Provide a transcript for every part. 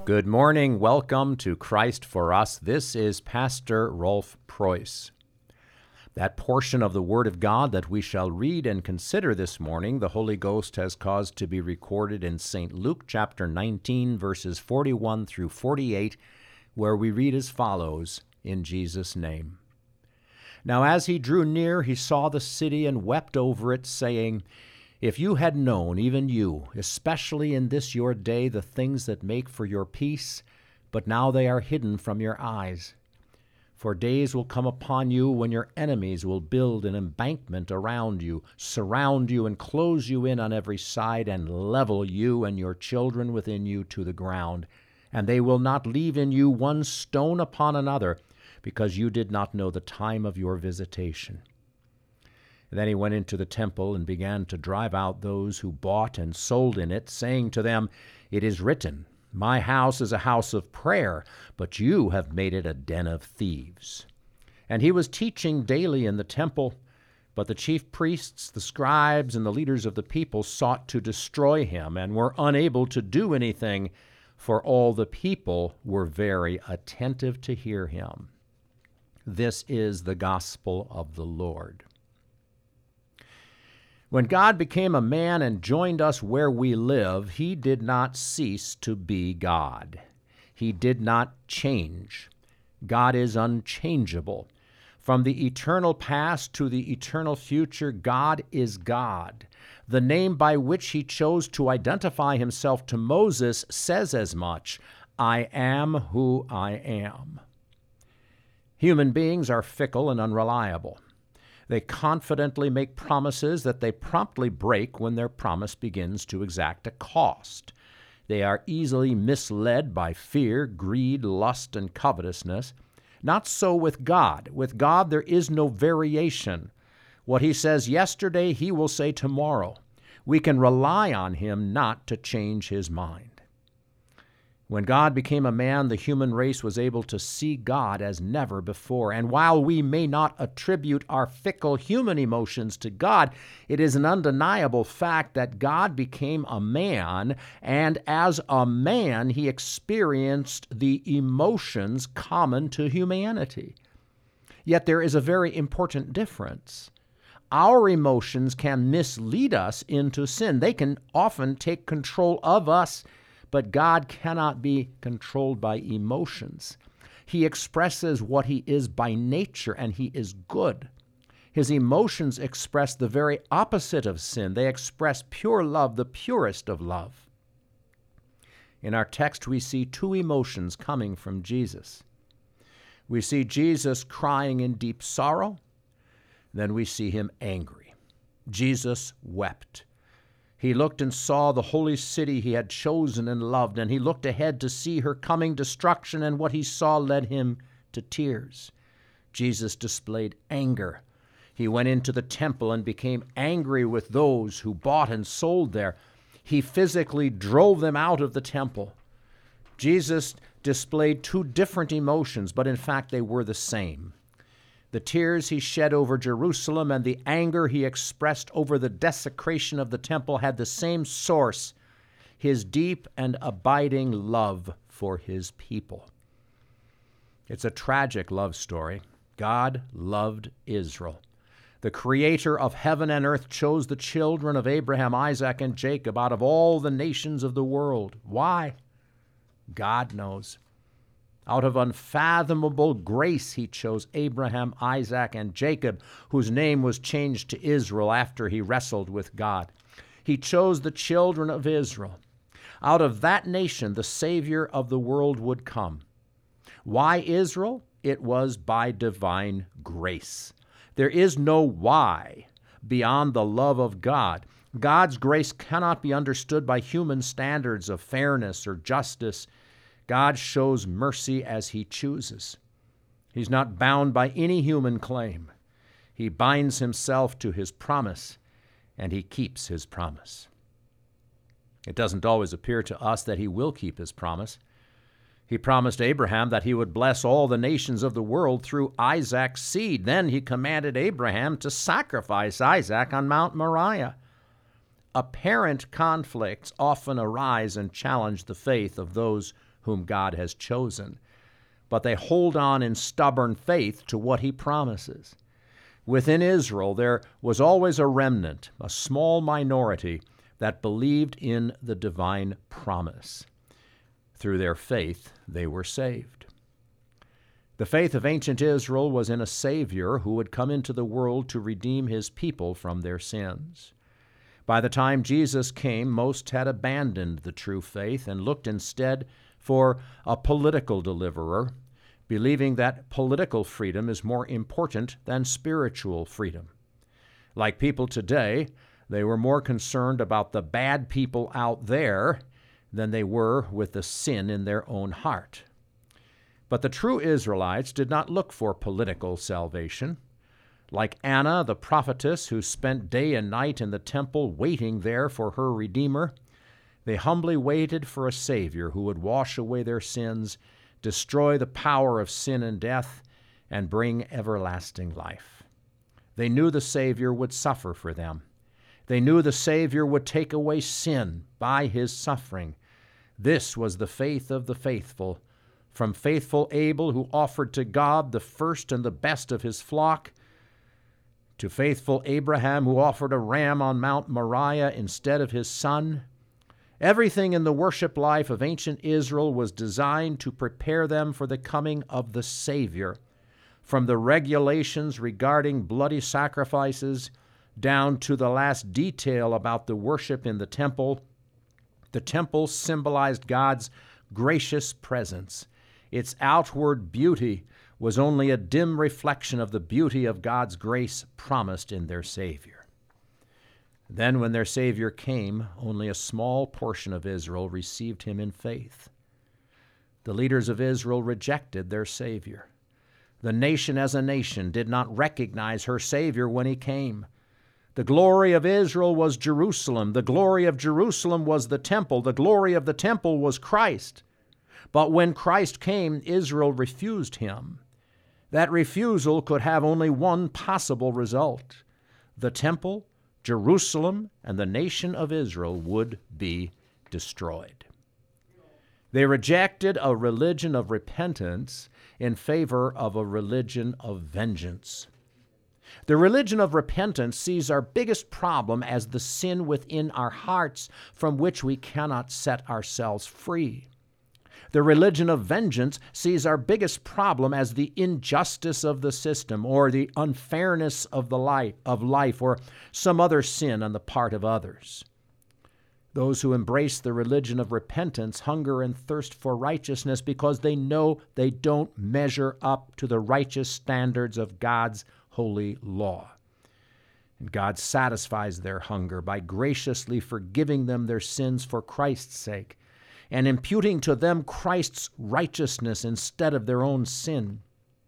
Good morning. Welcome to Christ for Us. This is Pastor Rolf Preuss. That portion of the Word of God that we shall read and consider this morning, the Holy Ghost has caused to be recorded in St. Luke chapter 19, verses 41 through 48, where we read as follows, in Jesus' name. Now as he drew near, he saw the city and wept over it, saying, If you had known, even you, especially in this your day, the things that make for your peace, but now they are hidden from your eyes. For days will come upon you when your enemies will build an embankment around you, surround you, and close you in on every side, and level you and your children within you to the ground. And they will not leave in you one stone upon another, because you did not know the time of your visitation. Then he went into the temple and began to drive out those who bought and sold in it, saying to them, It is written, My house is a house of prayer, but you have made it a den of thieves. And he was teaching daily in the temple, but the chief priests, the scribes, and the leaders of the people sought to destroy him, and were unable to do anything, for all the people were very attentive to hear him. This is the gospel of the Lord. When God became a man and joined us where we live, he did not cease to be God. He did not change. God is unchangeable. From the eternal past to the eternal future, God is God. The name by which he chose to identify himself to Moses says as much, I am who I am. Human beings are fickle and unreliable. They confidently make promises that they promptly break when their promise begins to exact a cost. They are easily misled by fear, greed, lust, and covetousness. Not so with God. With God there is no variation. What he says yesterday, he will say tomorrow. We can rely on him not to change his mind. When God became a man, the human race was able to see God as never before. And while we may not attribute our fickle human emotions to God, it is an undeniable fact that God became a man, and as a man, he experienced the emotions common to humanity. Yet there is a very important difference. Our emotions can mislead us into sin. They can often take control of us, but God cannot be controlled by emotions. He expresses what he is by nature, and he is good. His emotions express the very opposite of sin. They express pure love, the purest of love. In our text, we see two emotions coming from Jesus. We see Jesus crying in deep sorrow. Then we see him angry. Jesus wept. He looked and saw the holy city he had chosen and loved, and he looked ahead to see her coming destruction, and what he saw led him to tears. Jesus displayed anger. He went into the temple and became angry with those who bought and sold there. He physically drove them out of the temple. Jesus displayed two different emotions, but in fact they were the same. The tears he shed over Jerusalem and the anger he expressed over the desecration of the temple had the same source, his deep and abiding love for his people. It's a tragic love story. God loved Israel. The creator of heaven and earth chose the children of Abraham, Isaac, and Jacob out of all the nations of the world. Why? God knows. Out of unfathomable grace, he chose Abraham, Isaac, and Jacob, whose name was changed to Israel after he wrestled with God. He chose the children of Israel. Out of that nation, the Savior of the world would come. Why Israel? It was by divine grace. There is no why beyond the love of God. God's grace cannot be understood by human standards of fairness or justice. God shows mercy as he chooses. He's not bound by any human claim. He binds himself to his promise, and he keeps his promise. It doesn't always appear to us that he will keep his promise. He promised Abraham that he would bless all the nations of the world through Isaac's seed. Then he commanded Abraham to sacrifice Isaac on Mount Moriah. Apparent conflicts often arise and challenge the faith of those whom God has chosen, but they hold on in stubborn faith to what he promises. Within Israel, there was always a remnant, a small minority, that believed in the divine promise. Through their faith, they were saved. The faith of ancient Israel was in a Savior who would come into the world to redeem his people from their sins. By the time Jesus came, most had abandoned the true faith and looked instead for a political deliverer, believing that political freedom is more important than spiritual freedom. Like people today, they were more concerned about the bad people out there than they were with the sin in their own heart. But the true Israelites did not look for political salvation. Like Anna, the prophetess, who spent day and night in the temple waiting there for her Redeemer, they humbly waited for a Savior who would wash away their sins, destroy the power of sin and death, and bring everlasting life. They knew the Savior would suffer for them. They knew the Savior would take away sin by his suffering. This was the faith of the faithful, from faithful Abel, who offered to God the first and the best of his flock, to faithful Abraham, who offered a ram on Mount Moriah instead of his son. Everything in the worship life of ancient Israel was designed to prepare them for the coming of the Savior, from the regulations regarding bloody sacrifices down to the last detail about the worship in the temple. The temple symbolized God's gracious presence. Its outward beauty was only a dim reflection of the beauty of God's grace promised in their Savior. Then when their Savior came, only a small portion of Israel received him in faith. The leaders of Israel rejected their Savior. The nation as a nation did not recognize her Savior when he came. The glory of Israel was Jerusalem. The glory of Jerusalem was the temple. The glory of the temple was Christ. But when Christ came, Israel refused him. That refusal could have only one possible result. The temple, Jerusalem, and the nation of Israel would be destroyed. They rejected a religion of repentance in favor of a religion of vengeance. The religion of repentance sees our biggest problem as the sin within our hearts from which we cannot set ourselves free. The religion of vengeance sees our biggest problem as the injustice of the system or the unfairness of life or some other sin on the part of others. Those who embrace the religion of repentance hunger and thirst for righteousness because they know they don't measure up to the righteous standards of God's holy law. And God satisfies their hunger by graciously forgiving them their sins for Christ's sake and imputing to them Christ's righteousness instead of their own sin.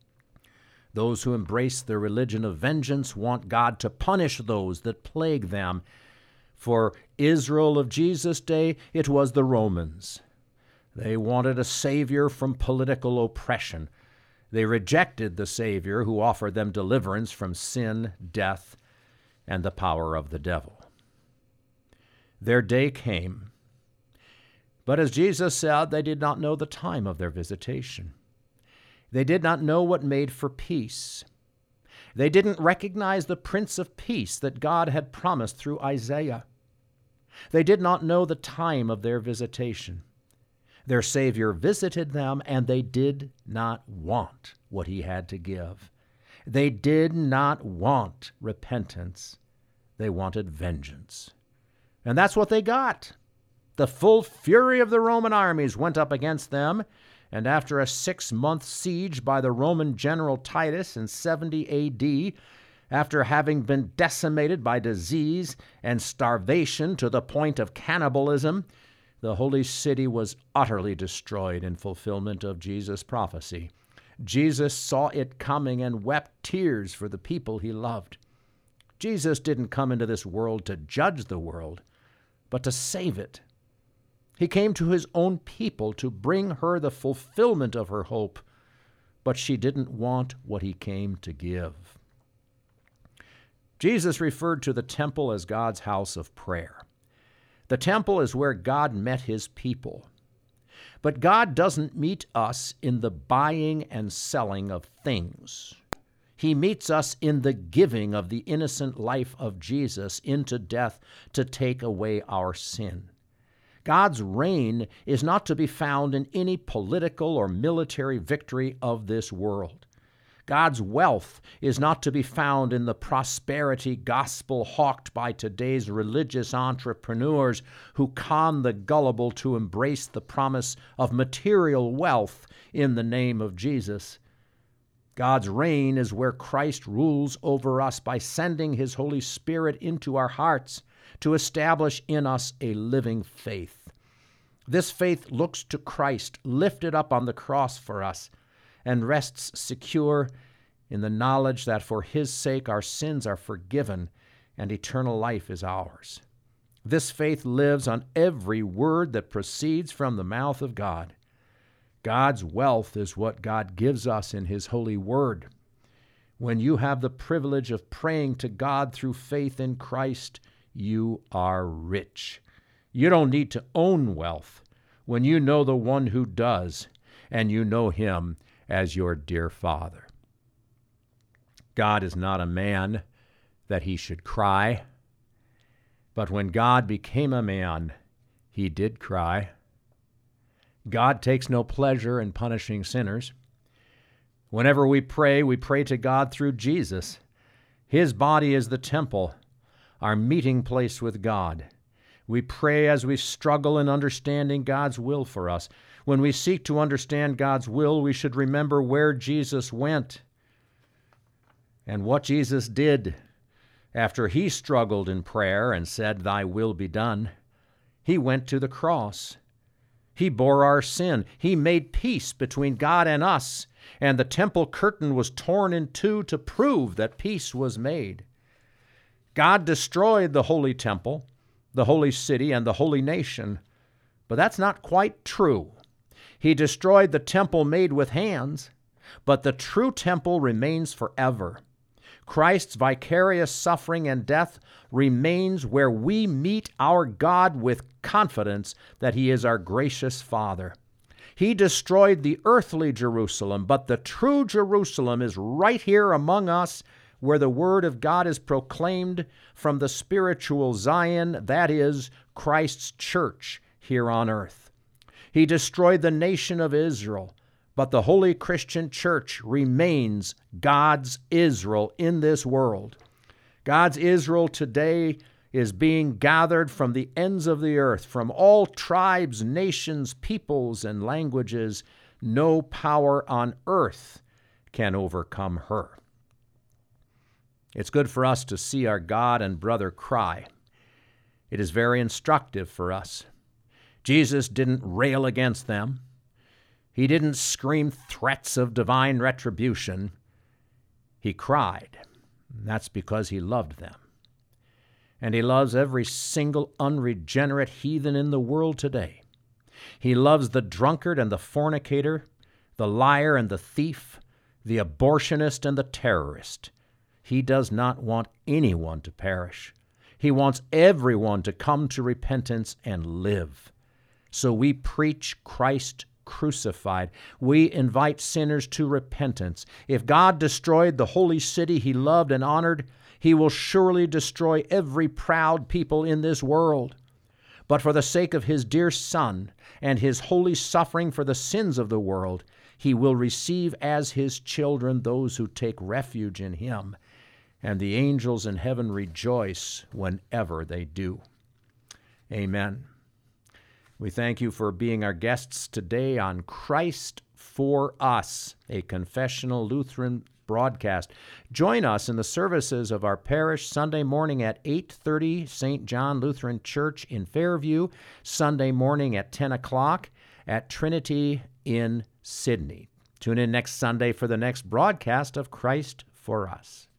Those who embrace the religion of vengeance want God to punish those that plague them. For Israel of Jesus' day, it was the Romans. They wanted a savior from political oppression. They rejected the Savior who offered them deliverance from sin, death, and the power of the devil. Their day came, but as Jesus said, they did not know the time of their visitation. They did not know what made for peace. They didn't recognize the Prince of Peace that God had promised through Isaiah. They did not know the time of their visitation. Their Savior visited them, and they did not want what he had to give. They did not want repentance. They wanted vengeance. And that's what they got. The full fury of the Roman armies went up against them, and after a 6-month siege by the Roman general Titus in 70 A.D., after having been decimated by disease and starvation to the point of cannibalism, the holy city was utterly destroyed in fulfillment of Jesus' prophecy. Jesus saw it coming and wept tears for the people he loved. Jesus didn't come into this world to judge the world, but to save it. He came to his own people to bring her the fulfillment of her hope, but she didn't want what he came to give. Jesus referred to the temple as God's house of prayer. The temple is where God met his people. But God doesn't meet us in the buying and selling of things. He meets us in the giving of the innocent life of Jesus into death to take away our sin. God's reign is not to be found in any political or military victory of this world. God's wealth is not to be found in the prosperity gospel hawked by today's religious entrepreneurs who con the gullible to embrace the promise of material wealth in the name of Jesus. God's reign is where Christ rules over us by sending His Holy Spirit into our hearts to establish in us a living faith. This faith looks to Christ lifted up on the cross for us and rests secure in the knowledge that for His sake our sins are forgiven and eternal life is ours. This faith lives on every word that proceeds from the mouth of God. God's wealth is what God gives us in His holy word. When you have the privilege of praying to God through faith in Christ, you are rich. You don't need to own wealth when you know the one who does, and you know Him as your dear Father. God is not a man that He should cry, but when God became a man, He did cry. God takes no pleasure in punishing sinners. Whenever we pray to God through Jesus. His body is the temple, our meeting place with God. We pray as we struggle in understanding God's will for us. When we seek to understand God's will, we should remember where Jesus went and what Jesus did after He struggled in prayer and said, "Thy will be done." He went to the cross. He bore our sin. He made peace between God and us, and the temple curtain was torn in two to prove that peace was made. God destroyed the holy temple, the holy city, and the holy nation, but that's not quite true. He destroyed the temple made with hands, but the true temple remains forever. Christ's vicarious suffering and death remains where we meet our God with confidence that He is our gracious Father. He destroyed the earthly Jerusalem, but the true Jerusalem is right here among us, where the Word of God is proclaimed from the spiritual Zion, that is, Christ's church here on earth. He destroyed the nation of Israel, but the holy Christian church remains God's Israel in this world. God's Israel today is being gathered from the ends of the earth, from all tribes, nations, peoples, and languages. No power on earth can overcome her. It's good for us to see our God and brother cry. It is very instructive for us. Jesus didn't rail against them. He didn't scream threats of divine retribution. He cried. That's because He loved them. And He loves every single unregenerate heathen in the world today. He loves the drunkard and the fornicator, the liar and the thief, the abortionist and the terrorist. He does not want anyone to perish. He wants everyone to come to repentance and live. So we preach Christ crucified. We invite sinners to repentance. If God destroyed the holy city He loved and honored, He will surely destroy every proud people in this world. But for the sake of His dear Son and His holy suffering for the sins of the world, He will receive as His children those who take refuge in Him, and the angels in heaven rejoice whenever they do. Amen. We thank you for being our guests today on Christ for Us, a confessional Lutheran broadcast. Join us in the services of our parish Sunday morning at 8:30, St. John Lutheran Church in Fairview, Sunday morning at 10 o'clock at Trinity in Sydney. Tune in next Sunday for the next broadcast of Christ for Us.